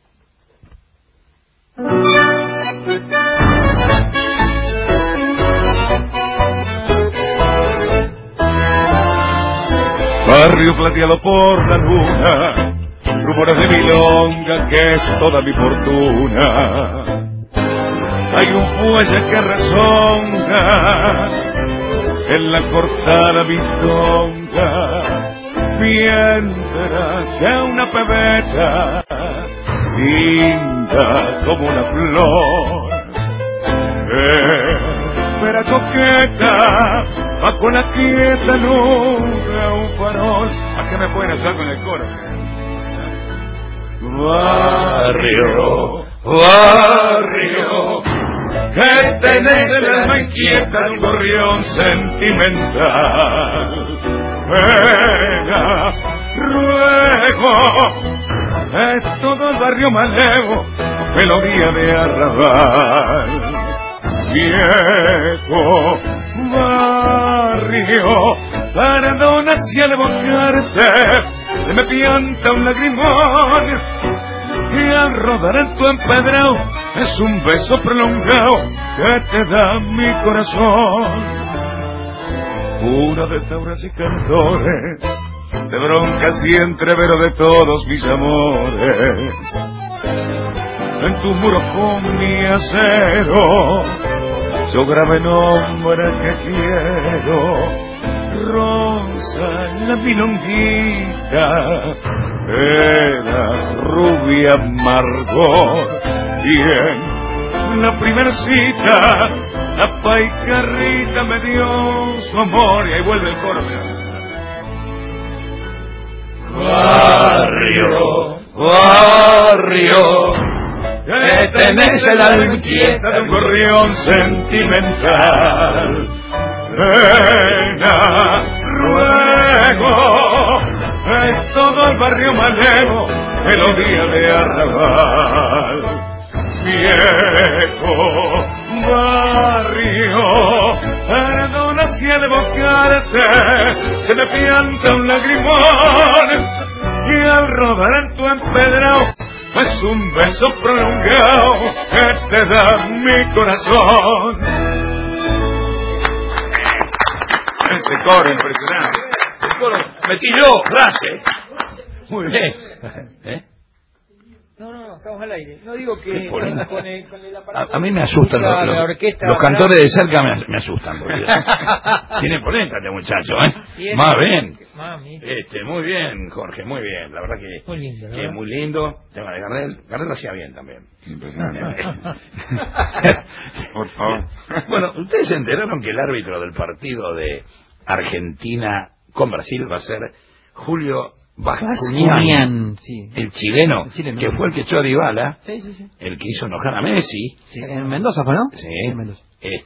Barrio plateado por la luna, rumores de milonga que es toda mi fortuna. Hay un fuelle que rezonga en la cortada bizonga, mientras que una pebeta linda como una flor. Espera coqueta, bajo la quieta nubla un farol. ¿A qué me pueden ayudar con el coro? Barrio, barrio, que tenés el alma inquieta de un gorrión sentimental. Venga, ruego, es todo el barrio malevo, melodía de arrabal. Viejo barrio, perdona si al evocarte se me pianta un lagrimón, y al rodar en tu empedrado es un beso prolongado que te da mi corazón. pura de tauras y cantores, de broncas y entrevero de todos mis amores. En tu muro con mi acero, yo grabé nombre que quiero. Rosa, la milonguita, era rubia amargor. Y en la primer cita, la paicarrita me dio su amor. Y ahí vuelve el coro. Barrio, barrio, que tenés el alma inquieta de un gorrión sentimental. Nena, ruego, en todo el barrio malevo, melodía de arrabal. Viejo barrio, perdona si al evocarte se me pianta un lagrimón, y al rodar en tu empedrado es un beso prolongado que te da mi corazón. Ese coro impresionante. El coro metí yo, frase. Muy bien. No, estamos al aire. No digo que con el aparato a mí me asustan la orquesta, los cantores de cerca me asustan. Porque tiene polenta este muchacho, ¿eh? Más bien. Muy bien, Jorge, muy bien. La verdad que muy lindo, que muy lindo. Tema de Gardel. Gardel lo hacía bien también. Impresionante. Por favor. Bueno, ustedes se enteraron que el árbitro del partido de Argentina con Brasil va a ser Julio Bascuñán, sí. el chileno, que fue el que echó a Dybala, sí. el que hizo enojar a Messi. Sí. En Mendoza fue, ¿no? Sí. En Mendoza.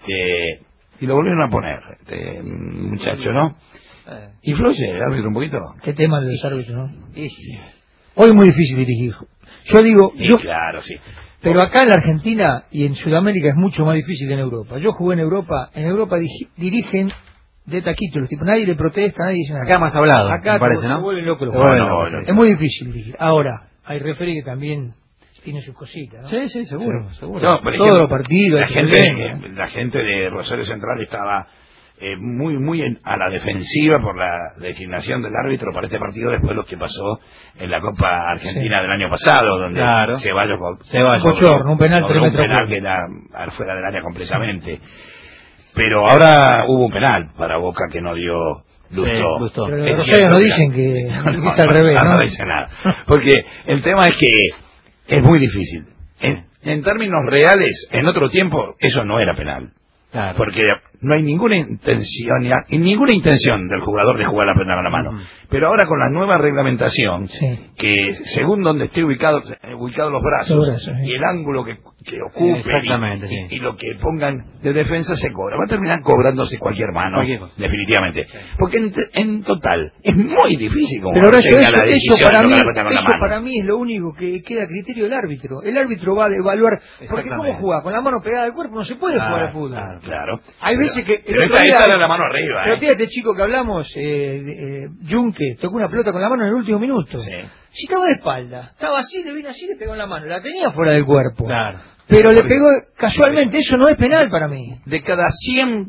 Y lo volvieron a poner, muchacho, ¿no? ¿Influye el árbitro un poquito? Qué tema de los árbitros, ¿no? Hoy es muy difícil dirigir. Yo digo... claro, sí. Pero acá en la Argentina y en Sudamérica es mucho más difícil que en Europa. Yo jugué en Europa dirigen de taquito, los tipos, nadie le protesta, nadie dice nada. Acá más hablado, acá me parece, ¿no? Se vuelven locos los jugadores. Es muy difícil dirigir. Ahora, hay referee que también tiene sus cositas, ¿no? Sí, seguro. No, todos los partidos. La gente de Rosario Central estaba muy a la defensiva por la designación del árbitro para este partido después de lo que pasó en la Copa Argentina del año pasado, donde Ceballos un penal que era fuera del área completamente. Pero ahora hubo un penal para Boca que no dio lustro. Pero los Rosarios no dicen que es al revés, ¿no? No dice nada. Porque el tema es que es muy difícil. En términos reales, en otro tiempo, eso no era penal. Claro. Porque no hay ninguna intención del jugador de jugar la pelota con la mano. Pero ahora con la nueva reglamentación, que según donde esté ubicados los brazos y el ángulo que ocupe y lo que pongan de defensa se cobra. Va a terminar cobrándose cualquier mano, definitivamente. Porque en total es muy difícil como pero tenga la decisión de tocar la pelota con la mano. Para mí es lo único que queda a criterio del árbitro. El árbitro va a evaluar, porque ¿cómo juega? Con la mano pegada al cuerpo no se puede jugar al fútbol. Claro. Hay veces que... Pero esta era la mano arriba. Pero fíjate, chico, que hablamos, Junque tocó una pelota con la mano en el último minuto. Si estaba de espalda, estaba así, le vino así, le pegó en la mano. La tenía fuera del cuerpo. Claro. Pero le pegó casualmente, eso no es penal para mí. De cada 100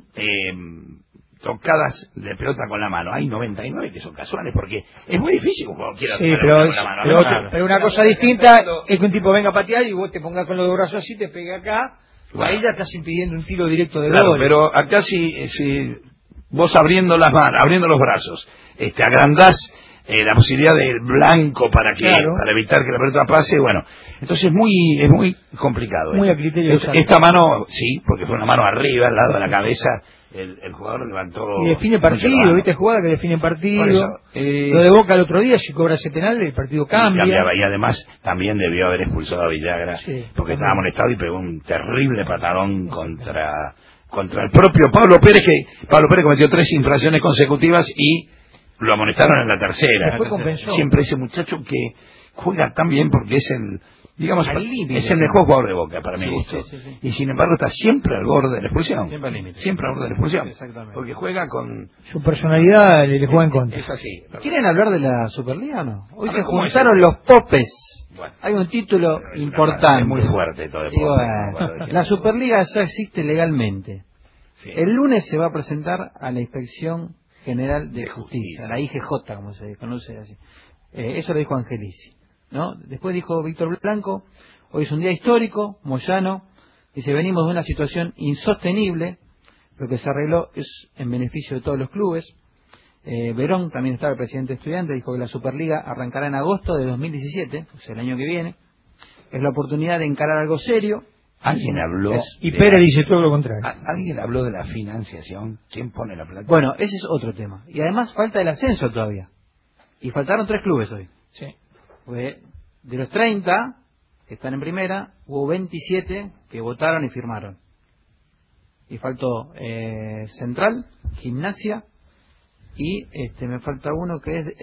tocadas de pelota con la mano, hay 99 que son casuales, porque es muy difícil como quiera tocar con la mano. Pero una cosa distinta es que un tipo venga a patear y vos te pongas con los brazos así, te pegue acá. Bueno. Ahí ya estás impidiendo un tiro directo de gol. Pero acá si vos abriendo las manos, abriendo los brazos, agrandás la posibilidad del blanco para evitar que la pelota pase, bueno, entonces es muy complicado. Muy a criterio esta mano, sí, porque fue una mano arriba, al lado de la cabeza, el jugador levantó... Y define partido, ¿viste? Jugada que define partido. Lo de Boca el otro día, si cobra ese penal, el partido cambia. Y además también debió haber expulsado a Villagra, porque estaba molestado y pegó un terrible patadón contra el propio Pablo Pérez, Pablo Pérez cometió 3 infracciones consecutivas y lo amonestaron en la tercera. Siempre ese muchacho que juega tan bien porque es el mejor jugador de Boca para mi gusto. Y sin embargo está siempre al borde de la expulsión. Siempre al borde de la expulsión. Porque juega con... Su personalidad le juega en contra. Es así. ¿Quieren hablar de la Superliga o no? Hoy se juntaron los popes. Bueno, hay un título importante. Es muy fuerte todo el la Superliga ya existe legalmente. Sí. El lunes se va a presentar a la Inspección General de Justicia, a la IGJ, como se conoce así. Eso lo dijo Angelici, ¿no? Después dijo Víctor Blanco, hoy es un día histórico, Moyano, dice, venimos de una situación insostenible, lo que se arregló es en beneficio de todos los clubes. Verón, también estaba el presidente estudiante, dijo que la Superliga arrancará en agosto de 2017, o sea, el año que viene. Es la oportunidad de encarar algo serio. Alguien habló... Y Pérez dice todo lo contrario. ¿Alguien habló de la financiación? ¿Quién pone la plata? Bueno, ese es otro tema. Y además falta el ascenso todavía. Y faltaron 3 clubes hoy. Sí. Porque de los 30 que están en primera, hubo 27 que votaron y firmaron. Y faltó Central, Gimnasia, y me falta uno que es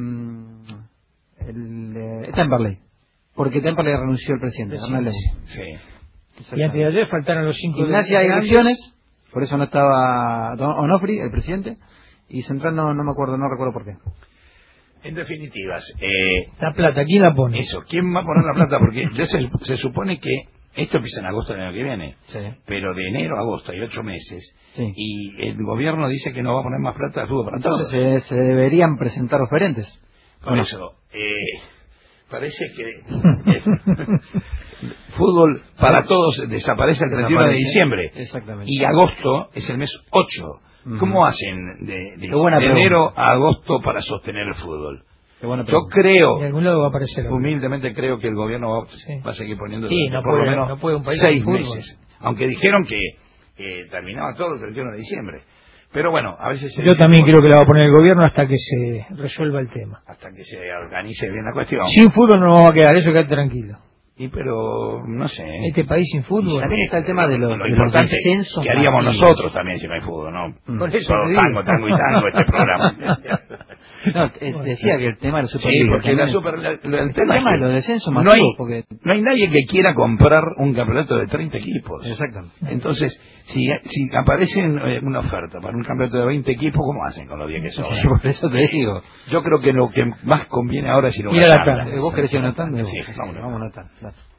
Temperley. Porque Temperley renunció el presidente. Sí. Y antes de ayer faltaron los 5 Gimnasia y elecciones, por eso no estaba Onofri, el presidente, y Central no me acuerdo, no recuerdo por qué. En definitivas, la plata, ¿quién la pone? Eso, ¿quién va a poner la plata? Porque ya se supone que esto empieza en agosto del año que viene, sí. Pero de enero a agosto hay 8 meses, sí. Y el gobierno dice que no va a poner más plata de fútbol para todos. Entonces se deberían presentar oferentes. Por eso, parece que fútbol para todos desaparece el 31 de diciembre. Exactamente. Y agosto es el mes 8. ¿Cómo hacen de pregunta. enero a agosto para sostener el fútbol? Yo creo, en algún lado va a aparecer, humildemente creo que el gobierno va a seguir poniendo no por lo menos no puede un país 6 meses. Aunque dijeron que terminaba todo el 31 de diciembre. Pero bueno, a veces... Yo también creo que la va a poner el gobierno hasta que se resuelva el tema. Hasta que se organice bien la cuestión. Sin fútbol no va a quedar, eso queda tranquilo. Pero, no sé. Este país sin fútbol. También está el tema de los descensos que haríamos masivos. Nosotros también si no hay fútbol, ¿no? Por eso todo tango y tango este programa. Decía que el tema de la Superliga. Sí, porque el tema de los descensos masivos. No hay nadie que quiera comprar un campeonato de 30 equipos. Exactamente. Entonces, si aparece una oferta para un campeonato de 20 equipos, ¿cómo hacen con los 10 que sobran? Por eso te digo. Yo creo que lo que más conviene ahora es ir a una tanda. ¿Vos querés ir a una tanda? Sí, vamos a una tanda.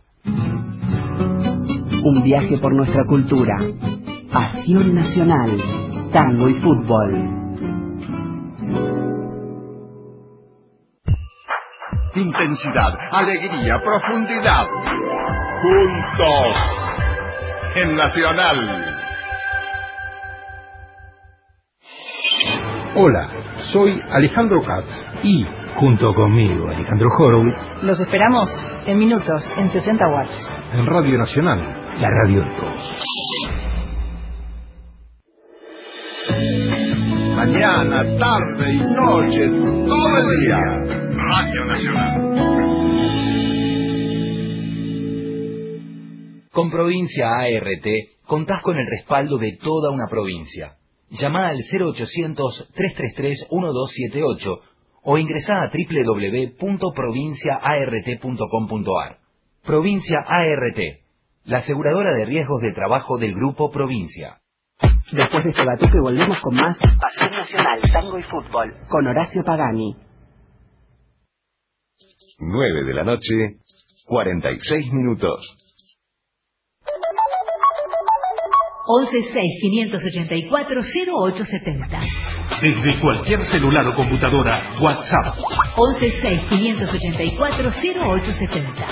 Un viaje por nuestra cultura. Pasión nacional. Tango y fútbol. Intensidad, alegría, profundidad. Juntos en Nacional. Hola, soy Alejandro Katz y, junto conmigo, Alejandro Horowitz, los esperamos en minutos, en 60 watts. En Radio Nacional, la radio de todos. Mañana, tarde y noche, todo el día. Radio Nacional. Con Provincia ART contás con el respaldo de toda una provincia. Llama al 0800-333-1278 o ingresá a www.provinciaart.com.ar. Provincia ART, la aseguradora de riesgos de trabajo del Grupo Provincia. Después de este batuque volvemos con más Pasión Nacional, Tango y Fútbol, con Horacio Pagani. 9 de la noche, 46 minutos. 1165840870. Desde cualquier celular o computadora, WhatsApp. 1165840870.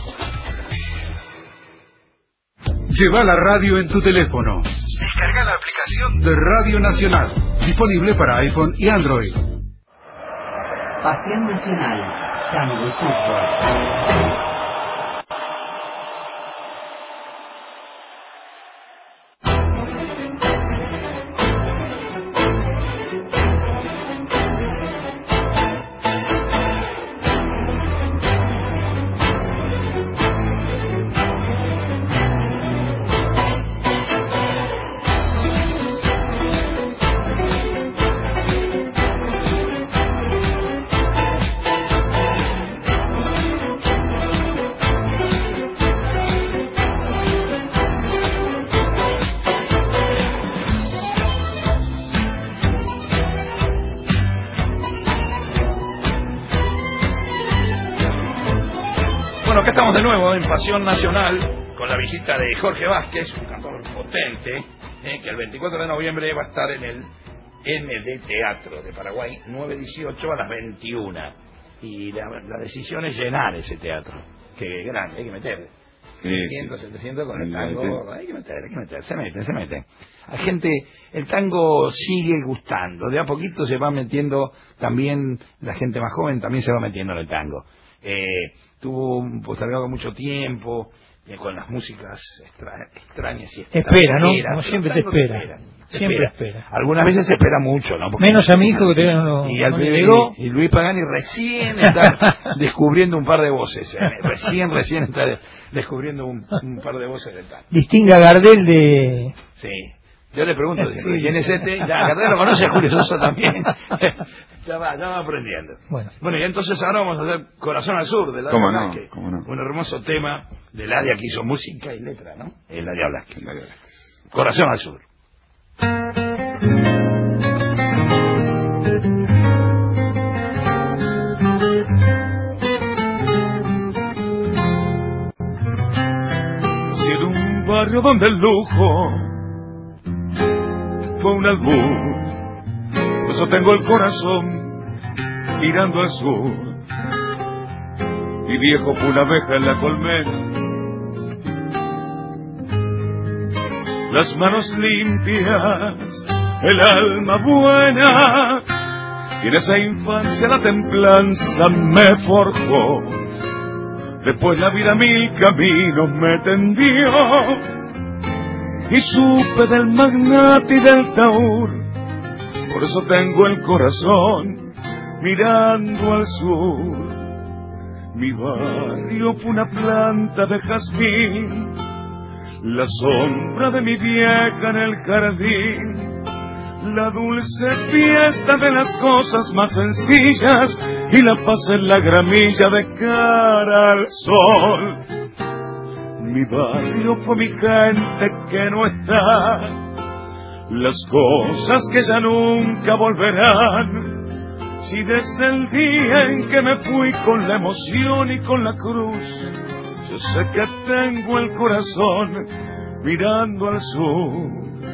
Lleva la radio en tu teléfono. Descarga la aplicación de Radio Nacional, disponible para iPhone y Android. Pasión Nacional, Tango y Fútbol. Acá estamos de nuevo en Pasión Nacional con la visita de Jorge Vázquez, un cantor potente, que el 24 de noviembre va a estar en el ND Teatro de Paraguay, 9:18 a las 21. Y la decisión es llenar ese teatro, que es grande, hay que meter 600, 700 con el tango, hay que meter, se mete. La gente, el tango sigue gustando, de a poquito se va metiendo también, la gente más joven también se va metiendo en el tango. Tuvo postergado mucho tiempo, con las músicas extrañas y espera, ¿no? Como siempre te espera. Siempre espera. Algunas veces se espera mucho, ¿no? Porque menos a mi hijo que no llegó. Y Luis Pagani recién está descubriendo un par de voces. Recién está descubriendo un par de voces del tango. Distinga a Gardel de... Sí. Yo le pregunto, ¿quién es este? Ya, Gardel lo conoce, Julio Sosa también. Ya va aprendiendo. Bueno, y entonces ahora vamos a hacer Corazón al Sur, del Eladio Blasquez. ¿Cómo no? Un hermoso tema de Eladia que hizo música y letra, ¿no? Eladia Blasquez. Corazón al Sur. Si en un barrio donde el lujo fue un albur, por eso tengo el corazón mirando al sur. Mi viejo fue una abeja en la colmena, las manos limpias, el alma buena, y en esa infancia la templanza me forjó. Después la vida mil caminos me tendió, y supe del magnate y del taur. Por eso tengo el corazón mirando al sur. Mi barrio fue una planta de jazmín, la sombra de mi vieja en el jardín, la dulce fiesta de las cosas más sencillas y la paz en la gramilla de cara al sol. Mi barrio fue mi gente que no está, las cosas que ya nunca volverán. Si desde el día en que me fui con la emoción y con la cruz, yo sé que tengo el corazón mirando al sur.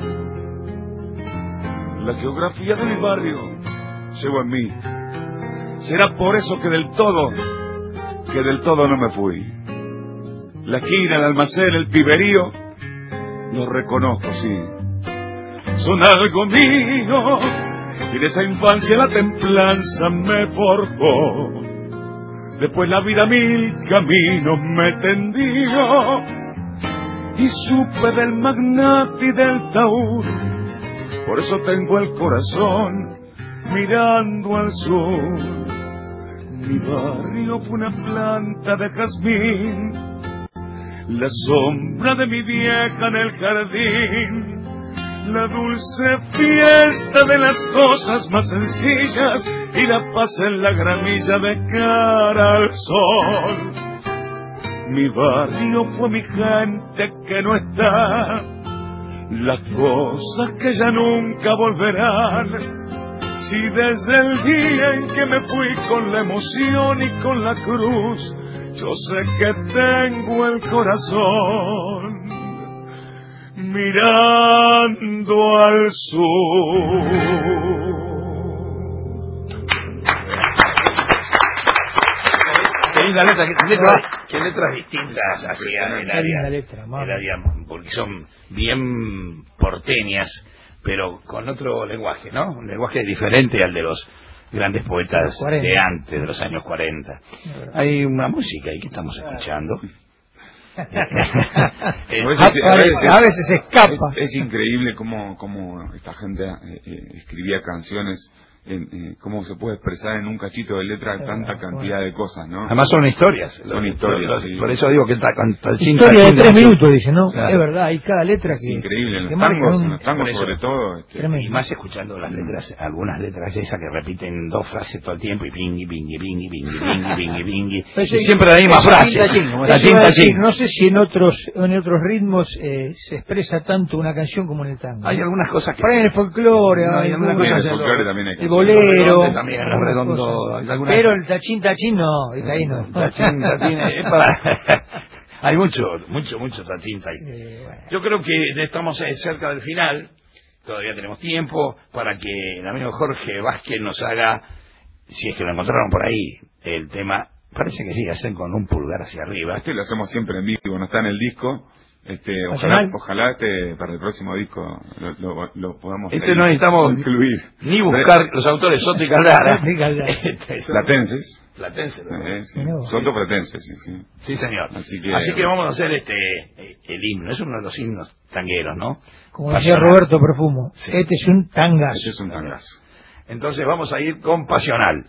La geografía de mi barrio llevo en mí. Será por eso que del todo no me fui. La esquina, el almacén, el piberío, los reconozco, sí. Son algo mío, y de esa infancia la templanza me forjó. Después la vida mil caminos me tendió, y supe del magnate y del taur. Por eso tengo el corazón mirando al sur. Mi barrio fue una planta de jazmín, la sombra de mi vieja en el jardín, la dulce fiesta de las cosas más sencillas y la paz en la gramilla de cara al sol. Mi barrio fue mi gente que no está, las cosas que ya nunca volverán. Si desde el día en que me fui con la emoción y con la cruz, yo sé que tengo el corazón mirando al sur. Qué linda letra, qué letras distintas hacían el área, porque son bien porteñas, pero con otro lenguaje, ¿no? Un lenguaje diferente al de los grandes poetas de antes, de los años 40. Hay una música ahí que estamos escuchando. A veces escapa. Es increíble cómo esta gente escribía canciones, cómo se puede expresar en un cachito de letra tanta cantidad de cosas, ¿no? Además son historias. Son historias, sí. Por eso digo que historia de 3 minutos, dice, ¿no? Claro. Es verdad, hay cada letra que... Es increíble, en los tangos sobre todo. Y más escuchando las letras, algunas letras esas que repiten 2 frases todo el tiempo y pingui, pingui, pingui, pingui, pingui, pingui, pingui. Y siempre la misma frase. No sé si en otros ritmos se expresa tanto una canción como en el tango. Hay algunas cosas que... Por ahí en el folclore, hay algunas cosas. En el folclore también hay el bolero, también el redondo, pero el tachín no, ahí no. Tachín es para Hay mucha tinta ahí. Sí, bueno. Yo creo que estamos cerca del final, todavía tenemos tiempo para que el amigo Jorge Vázquez nos haga, si es que lo encontraron por ahí, el tema, parece que sí, hacen con un pulgar hacia arriba. Lo hacemos siempre en vivo, no está en el disco. Ojalá para el próximo disco lo podamos no necesitamos incluir. Ni buscar los autores Soto y Caldara. Platenses. Sí. Soto Platenses, sí. Sí, señor. Así que vamos a hacer el himno. Es uno de los himnos tangueros, ¿no? Como decía Roberto Perfumo, sí. Este es un tangazo. Entonces vamos a ir con Pasional.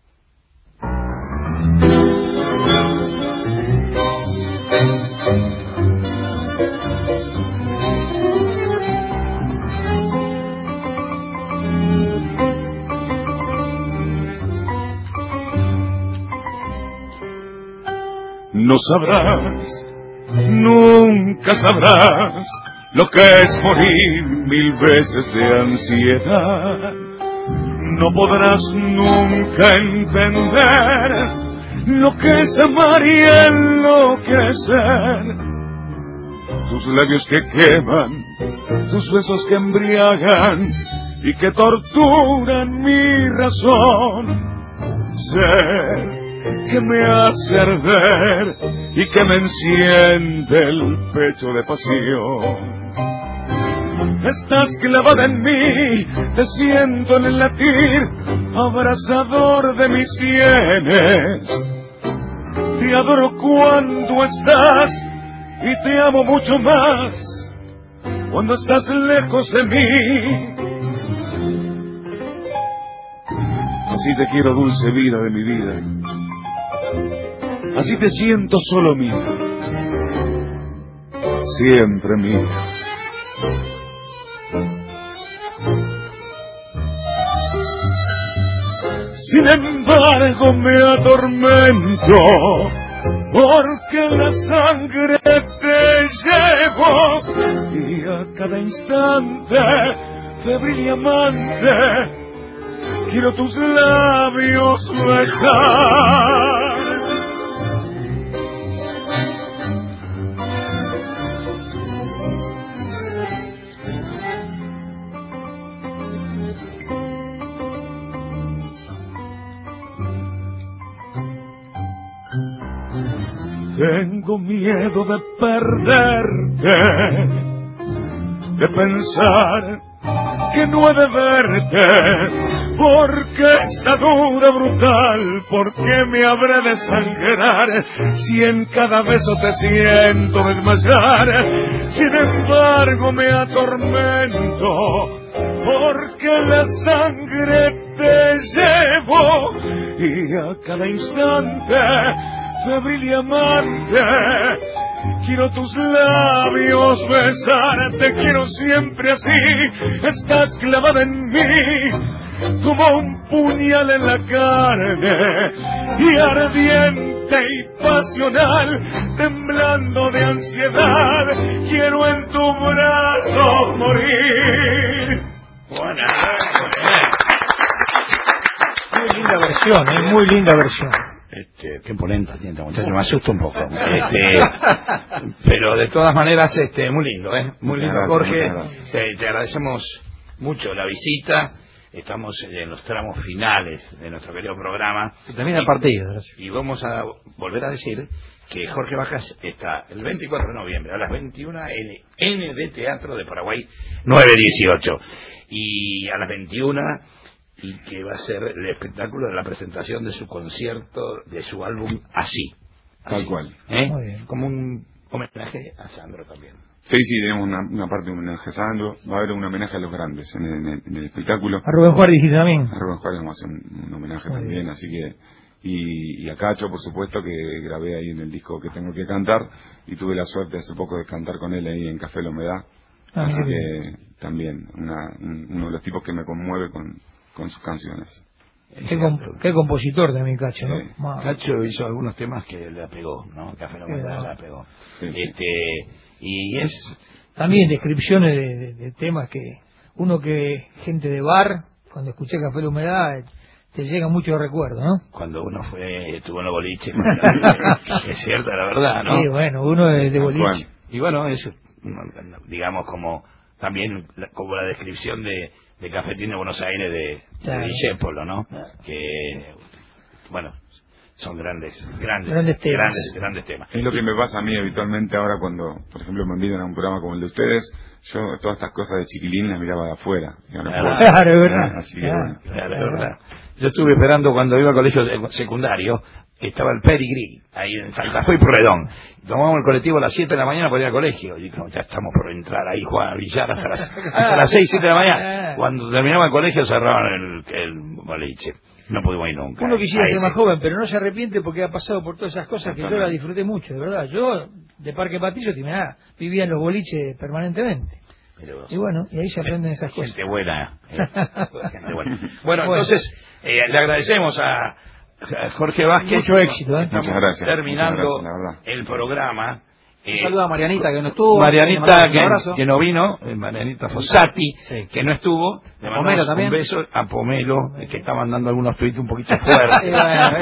No sabrás, nunca sabrás lo que es morir 1000 veces de ansiedad. No podrás nunca entender lo que es amar y enloquecer. Tus labios que queman, tus besos que embriagan y que torturan mi razón. Sé que me hace arder y que me enciende el pecho de pasión. Estás clavada en mí, te siento en el latir, abrazador de mis sienes. Te adoro cuando estás y te amo mucho más cuando estás lejos de mí. Así te quiero, dulce vida de mi vida. Así te siento solo mío, siempre mío. Sin embargo me atormento, porque la sangre te llevo, y a cada instante, febril y amante, quiero tus labios besar. Tengo miedo de perderte, de pensar que no he de verte, porque esta duda brutal, ¿por qué me habré de sangrar si en cada beso te siento desmayar? Sin embargo me atormento, porque la sangre te llevo, y a cada instante, febril y amante, quiero tus labios besar. Te quiero siempre así, estás clavada en mí como un puñal en la carne, y ardiente y pasional, temblando de ansiedad, quiero en tu brazo morir. Buena. Muy linda versión, muy linda versión. Qué polenta tiene este muchacho, me asusta un poco. Pero de todas maneras, muy lindo, muy lindo, Jorge. Te agradecemos mucho la visita. Estamos en los tramos finales de nuestro querido programa. Termina el partido. Y vamos a volver a decir que Jorge Bajas está el 24 de noviembre a las 21 en ND Teatro de Paraguay 918. Y a las 21... y que va a ser el espectáculo de la presentación de su concierto, de su álbum Así. Tal cual. Como un homenaje a Sandro también. Sí, tenemos una parte de un homenaje a Sandro. Va a haber un homenaje a los grandes en el espectáculo. A Rubén Juárez dijiste también. A Rubén Juárez vamos a hacer un homenaje también, así que... Y a Cacho, por supuesto, que grabé ahí en el disco que tengo que cantar, y tuve la suerte hace poco de cantar con él ahí en Café La Humedad. Así que también uno de los tipos que me conmueve con sus canciones. Qué compositor también Cacho, ¿no? Sí. Cacho hizo algunos temas que le apegó, ¿no? Café La Humedad le apegó. Sí. Y es... También descripciones de temas que... gente de bar, cuando escuché Café La Humedad, te llegan muchos recuerdos, ¿no? Cuando uno estuvo en los boliches. Es cierto, la verdad, ¿no? Sí, bueno, uno es de boliche. Y bueno, eso, digamos, como también como la descripción de Cafetín de Buenos Aires de Discépolo, ¿no? Que, bueno, son grandes temas. Es lo que me pasa a mí habitualmente ahora cuando, por ejemplo, me invitan a un programa como el de ustedes. Yo todas estas cosas de chiquilín las miraba de afuera. Claro, es verdad. Así que bueno. Claro, es verdad. Yo estuve esperando cuando iba al colegio secundario, estaba el Pedigrí, ahí en Santa Fe y Pueyrredón. Tomábamos el colectivo a las 7 de la mañana para ir al colegio. Y como ya estamos por entrar ahí, jugar a billar hasta las 6, 7 de la mañana. Cuando terminaba el colegio cerraban el boliche. No pudimos ir nunca. Uno quisiera ser más joven, pero no se arrepiente porque ha pasado por todas esas cosas que yo las disfruté mucho, de verdad. Yo, de Parque Patillo, vivía en los boliches permanentemente. Y bueno, y ahí se aprenden esas cosas. Gente buena. Gente buena. Bueno, entonces, le agradecemos a Jorge Vázquez. Mucho éxito, Estamos muchas gracias, terminando muchas gracias, el programa. Un saludo a Marianita, que no estuvo. Marianita, que no vino. Marianita Fossati, que no estuvo. Le a Pomelo también. Un beso a Pomelo, que está mandando algunos tuits un poquito fuertes.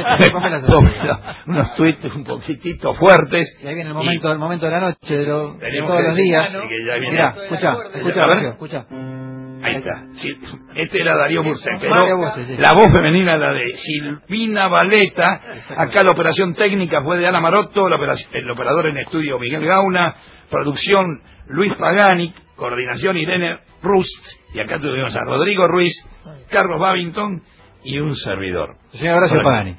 Unos tuits un poquitito fuertes. Y ahí viene el momento de la noche, de todos los días. Mirá, escucha. Ahí está. Sí, este era Darío Bursen, pero la voz femenina la de Silvina Valeta. Acá la operación técnica fue de Ana Marotto, el operador en estudio Miguel Gauna, producción Luis Pagani, coordinación Irene Rust, y acá tuvimos a Rodrigo Ruiz, Carlos Babington y un servidor. Señor Horacio Pagani.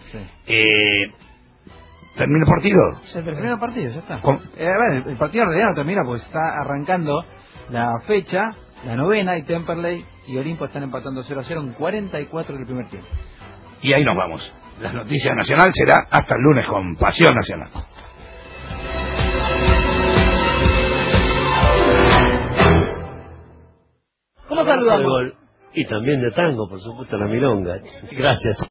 ¿Termina el partido? Se terminó el partido, ya está. El partido en realidad no termina porque está arrancando la fecha. La novena y Temperley y Olimpo están empatando 0-0 en 44 del primer tiempo. Y ahí nos vamos. La noticia nacional será hasta el lunes con Pasión Nacional. ¿Cómo saludamos? Y también de tango, por supuesto, la milonga. Gracias.